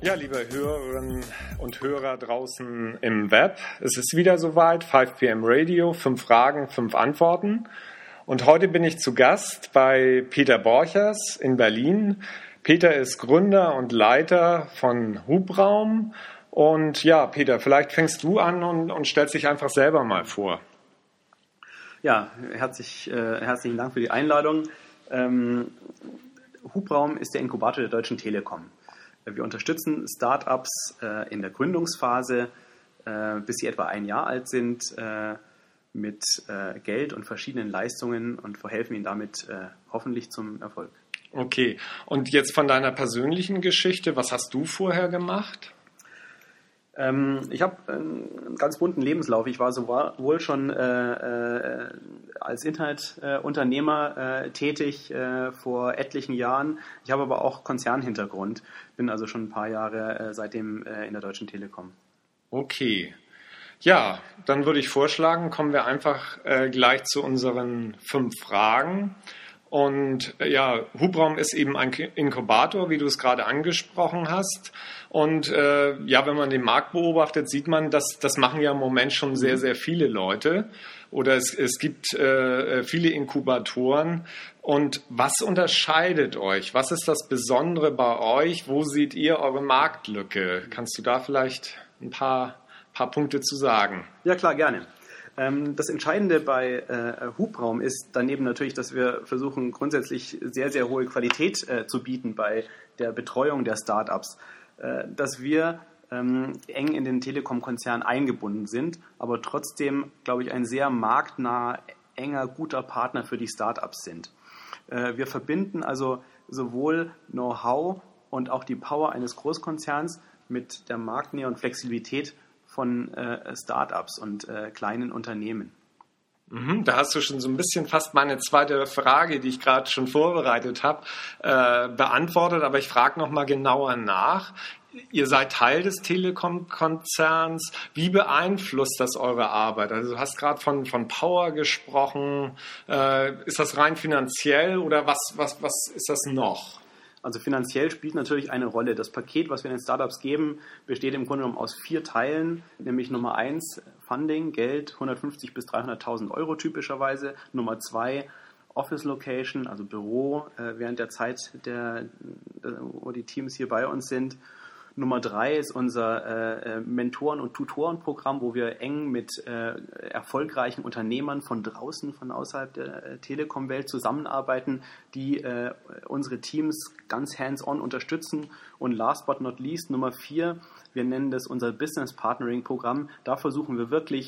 Ja, liebe Hörerinnen und Hörer draußen im Web, es ist wieder soweit, 5 PM Radio, 5 Fragen, 5 Antworten. Und heute bin ich zu Gast bei Peter Borchers in Berlin. Peter ist Gründer und Leiter von Hubraum. Und ja, Peter, vielleicht fängst du an und stellst dich einfach selber mal vor. Ja, herzlichen Dank für die Einladung. Hubraum ist der Inkubator der Deutschen Telekom. Wir unterstützen Startups in der Gründungsphase, bis sie etwa ein Jahr alt sind, mit Geld und verschiedenen Leistungen und verhelfen ihnen damit hoffentlich zum Erfolg. Okay, und jetzt von deiner persönlichen Geschichte, was hast du vorher gemacht? Ich habe einen ganz bunten Lebenslauf. Ich war sowohl schon als Internetunternehmer tätig vor etlichen Jahren. Ich habe aber auch Konzernhintergrund. Bin also schon ein paar Jahre seitdem in der Deutschen Telekom. Okay. Ja, dann würde ich vorschlagen, kommen wir einfach gleich zu unseren 5 Fragen. Und ja, Hubraum ist eben ein Inkubator, wie du es gerade angesprochen hast. Und ja, wenn man den Markt beobachtet, sieht man, dass das machen ja im Moment schon sehr, sehr viele Leute. Oder es gibt viele Inkubatoren. Und was unterscheidet euch? Was ist das Besondere bei euch? Wo seht ihr eure Marktlücke? Kannst du da vielleicht ein paar Punkte zu sagen? Ja, klar, gerne. Das Entscheidende bei Hubraum ist daneben natürlich, dass wir versuchen, grundsätzlich sehr, sehr hohe Qualität zu bieten bei der Betreuung der Startups, dass wir eng in den Telekom-Konzern eingebunden sind, aber trotzdem, glaube ich, ein sehr marktnah, enger, guter Partner für die Startups sind. Wir verbinden also sowohl Know-how und auch die Power eines Großkonzerns mit der Marktnähe und Flexibilität von Startups und kleinen Unternehmen. Da hast du schon so ein bisschen fast meine zweite Frage, die ich gerade schon vorbereitet habe, beantwortet. Aber ich frage noch mal genauer nach. Ihr seid Teil des Telekom-Konzerns. Wie beeinflusst das eure Arbeit? Also du hast gerade von Power gesprochen. Ist das rein finanziell oder was ist das noch? Also finanziell spielt natürlich eine Rolle. Das Paket, was wir den Startups geben, besteht im Grunde genommen aus 4 Teilen, nämlich Nummer 1 Funding, Geld, 150.000 bis 300.000 Euro typischerweise. Nummer 2 Office Location, also Büro während der Zeit, wo die Teams hier bei uns sind. Nummer 3 ist unser Mentoren- und Tutorenprogramm, wo wir eng mit erfolgreichen Unternehmern von draußen, von außerhalb der Telekom-Welt zusammenarbeiten, die unsere Teams ganz hands-on unterstützen. Und last but not least, Nummer 4, wir nennen das unser Business Partnering-Programm. Da versuchen wir wirklich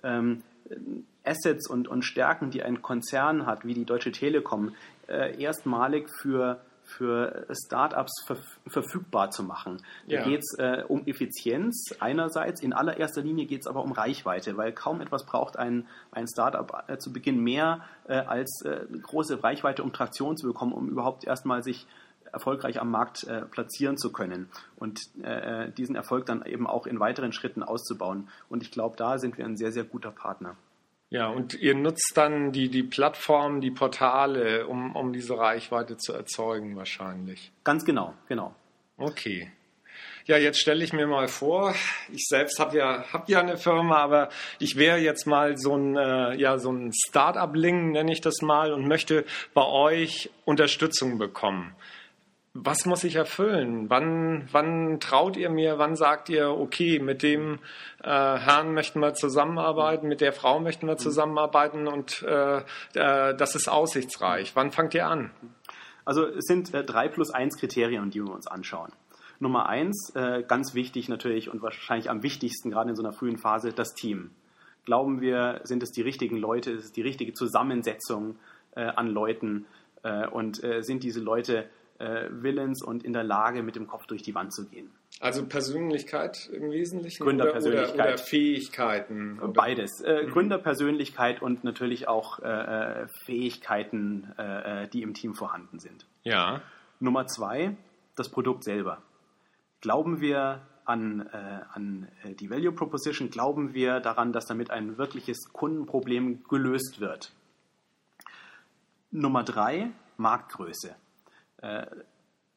Assets und Stärken, die ein Konzern hat, wie die Deutsche Telekom, erstmalig für Startups verfügbar zu machen. Da geht es um Effizienz einerseits, in allererster Linie geht es aber um Reichweite, weil kaum etwas braucht ein Startup zu Beginn mehr als große Reichweite, um Traktion zu bekommen, um überhaupt erstmal sich erfolgreich am Markt platzieren zu können und diesen Erfolg dann eben auch in weiteren Schritten auszubauen. Und ich glaube, da sind wir ein sehr, sehr guter Partner. Ja, und ihr nutzt dann die Plattformen, die Portale, um diese Reichweite zu erzeugen wahrscheinlich. Ganz genau. Okay. Ja, jetzt stelle ich mir mal vor, ich selbst hab ja eine Firma, aber ich wäre jetzt mal so ein Start-up-Ling, nenne ich das mal, und möchte bei euch Unterstützung bekommen. Was muss ich erfüllen? Wann traut ihr mir? Wann sagt ihr, okay, mit dem Herrn möchten wir zusammenarbeiten, mit der Frau möchten wir zusammenarbeiten und das ist aussichtsreich? Wann fangt ihr an? Also es sind 3+1 Kriterien, die wir uns anschauen. Nummer 1, ganz wichtig natürlich und wahrscheinlich am wichtigsten, gerade in so einer frühen Phase, das Team. Glauben wir, sind es die richtigen Leute, ist es die richtige Zusammensetzung an Leuten und sind diese Leute willens und in der Lage, mit dem Kopf durch die Wand zu gehen. Also Persönlichkeit im Wesentlichen? Gründerpersönlichkeit. Oder Fähigkeiten? Oder? Beides. Gründerpersönlichkeit und natürlich auch Fähigkeiten, die im Team vorhanden sind. Ja. Nummer 2, das Produkt selber. Glauben wir an die Value Proposition? Glauben wir daran, dass damit ein wirkliches Kundenproblem gelöst wird? Nummer 3, Marktgröße.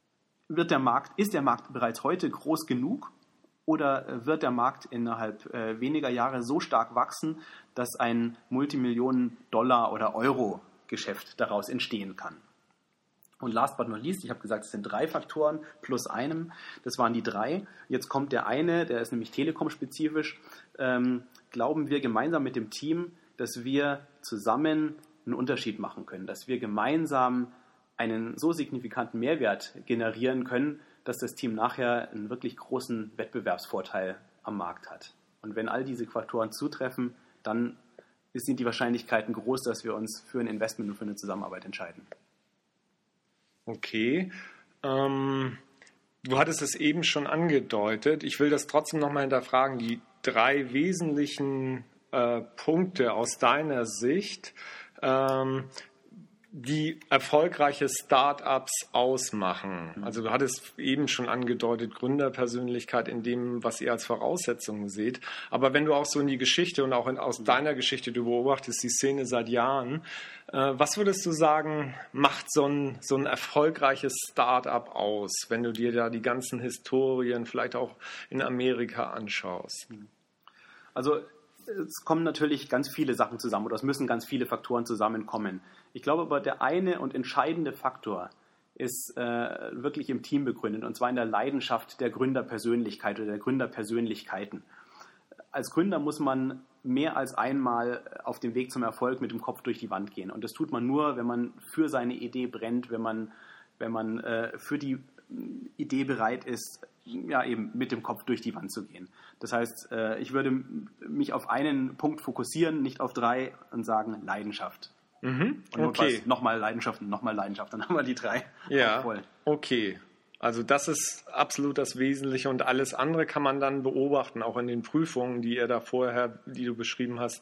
ist der Markt bereits heute groß genug oder wird der Markt innerhalb weniger Jahre so stark wachsen, dass ein Multimillionen-Dollar- oder Euro-Geschäft daraus entstehen kann? Und last but not least, ich habe gesagt, es sind 3 Faktoren plus einem. Das waren die 3. Jetzt kommt der eine, der ist nämlich telekom-spezifisch. Glauben wir gemeinsam mit dem Team, dass wir zusammen einen Unterschied machen können, dass wir gemeinsam einen so signifikanten Mehrwert generieren können, dass das Team nachher einen wirklich großen Wettbewerbsvorteil am Markt hat. Und wenn all diese Faktoren zutreffen, dann sind die Wahrscheinlichkeiten groß, dass wir uns für ein Investment und für eine Zusammenarbeit entscheiden. Okay. Du hattest es eben schon angedeutet. Ich will das trotzdem nochmal hinterfragen. Die 3 wesentlichen Punkte aus deiner Sicht, die erfolgreiche Startups ausmachen. Also du hattest eben schon angedeutet, Gründerpersönlichkeit in dem, was ihr als Voraussetzungen seht. Aber wenn du auch so in die Geschichte und auch aus deiner Geschichte, du beobachtest die Szene seit Jahren, was würdest du sagen, macht so ein erfolgreiches Startup aus, wenn du dir da die ganzen Historien vielleicht auch in Amerika anschaust? Also es kommen natürlich ganz viele Sachen zusammen oder es müssen ganz viele Faktoren zusammenkommen. Ich glaube aber, der eine und entscheidende Faktor ist wirklich im Team begründet, und zwar in der Leidenschaft der Gründerpersönlichkeit oder der Gründerpersönlichkeiten. Als Gründer muss man mehr als einmal auf dem Weg zum Erfolg mit dem Kopf durch die Wand gehen. Und das tut man nur, wenn man für seine Idee brennt, wenn man für die Idee bereit ist, ja, eben mit dem Kopf durch die Wand zu gehen. Das heißt, ich würde mich auf einen Punkt fokussieren, nicht auf 3, und sagen Leidenschaft. Mhm. Und okay. Nochmal Leidenschaft und nochmal Leidenschaft, dann haben wir die 3 voll. Okay. Also das ist absolut das Wesentliche, und alles andere kann man dann beobachten, auch in den Prüfungen, die ihr da vorher, die du beschrieben hast,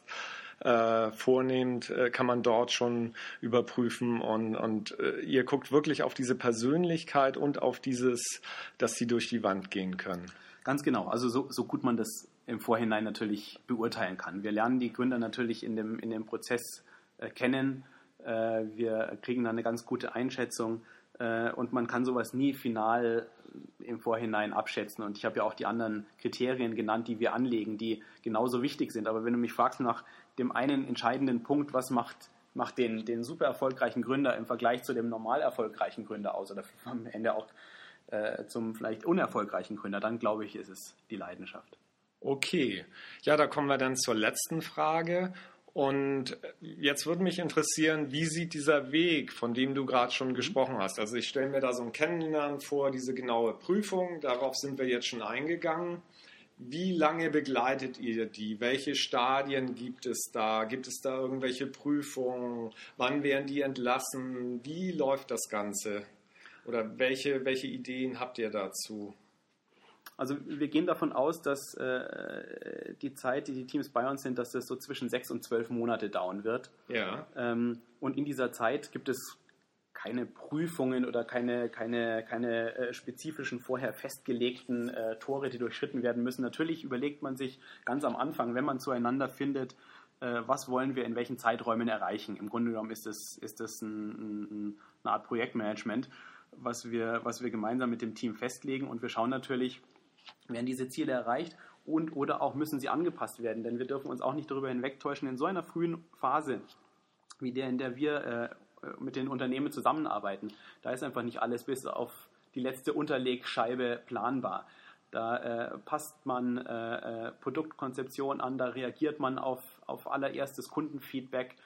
vornehmt, kann man dort schon überprüfen, und ihr guckt wirklich auf diese Persönlichkeit und auf dieses, dass sie durch die Wand gehen können. Ganz genau, also so gut man das im Vorhinein natürlich beurteilen kann. Wir lernen die Gründer natürlich in dem Prozess kennen, wir kriegen dann eine ganz gute Einschätzung, und man kann sowas nie final im Vorhinein abschätzen. Und ich habe ja auch die anderen Kriterien genannt, die wir anlegen, die genauso wichtig sind. Aber wenn du mich fragst nach dem einen entscheidenden Punkt, was macht den super erfolgreichen Gründer im Vergleich zu dem normal erfolgreichen Gründer aus oder am Ende auch zum vielleicht unerfolgreichen Gründer, dann glaube ich, ist es die Leidenschaft. Okay, ja, da kommen wir dann zur letzten Frage. Und jetzt würde mich interessieren, wie sieht dieser Weg, von dem du gerade schon gesprochen hast? Also ich stelle mir da so ein Kennenlernen vor, diese genaue Prüfung, darauf sind wir jetzt schon eingegangen. Wie lange begleitet ihr die? Welche Stadien gibt es da? Gibt es da irgendwelche Prüfungen? Wann werden die entlassen? Wie läuft das Ganze? Oder welche Ideen habt ihr dazu? Also wir gehen davon aus, dass die Zeit, die Teams bei uns sind, dass das so zwischen 6 und 12 Monate dauern wird. Ja. Und in dieser Zeit gibt es keine Prüfungen oder keine spezifischen vorher festgelegten Tore, die durchschritten werden müssen. Natürlich überlegt man sich ganz am Anfang, wenn man zueinander findet, was wollen wir in welchen Zeiträumen erreichen. Im Grunde genommen ist das eine Art Projektmanagement, was wir gemeinsam mit dem Team festlegen, und wir schauen natürlich, werden diese Ziele erreicht oder auch müssen sie angepasst werden, denn wir dürfen uns auch nicht darüber hinwegtäuschen, in so einer frühen Phase wie in der wir mit den Unternehmen zusammenarbeiten, da ist einfach nicht alles bis auf die letzte Unterlegscheibe planbar. Da passt man Produktkonzeption an, da reagiert man auf allererstes Kundenfeedback,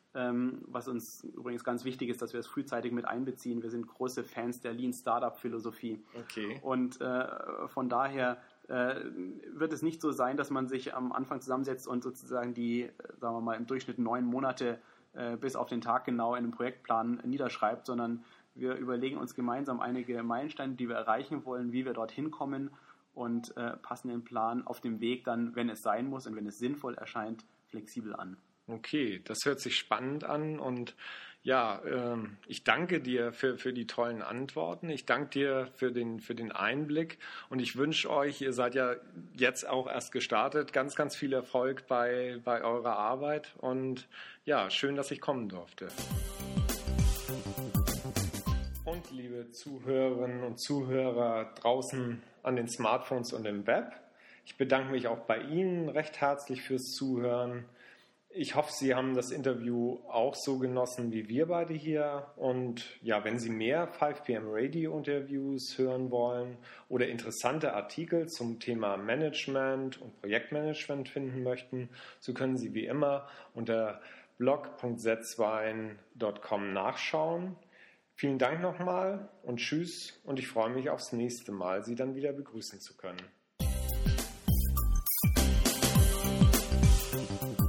was uns übrigens ganz wichtig ist, dass wir es frühzeitig mit einbeziehen. Wir sind große Fans der Lean-Startup-Philosophie. Okay. Und von daher wird es nicht so sein, dass man sich am Anfang zusammensetzt und sozusagen die, sagen wir mal, im Durchschnitt 9 Monate bis auf den Tag genau in einem Projektplan niederschreibt, sondern wir überlegen uns gemeinsam einige Meilensteine, die wir erreichen wollen, wie wir dorthin kommen, und passen den Plan auf dem Weg dann, wenn es sein muss und wenn es sinnvoll erscheint, flexibel an. Okay, das hört sich spannend an, und ja, ich danke dir für die tollen Antworten. Ich danke dir für den Einblick, und ich wünsche euch, ihr seid ja jetzt auch erst gestartet, ganz, ganz viel Erfolg bei eurer Arbeit, und ja, schön, dass ich kommen durfte. Und liebe Zuhörerinnen und Zuhörer draußen an den Smartphones und im Web. Ich bedanke mich auch bei Ihnen recht herzlich fürs Zuhören. Ich hoffe, Sie haben das Interview auch so genossen wie wir beide hier. Und ja, wenn Sie mehr 5PM Radio Interviews hören wollen oder interessante Artikel zum Thema Management und Projektmanagement finden möchten, so können Sie wie immer unter blog.setzwein.com nachschauen. Vielen Dank nochmal und tschüss, und ich freue mich aufs nächste Mal, Sie dann wieder begrüßen zu können.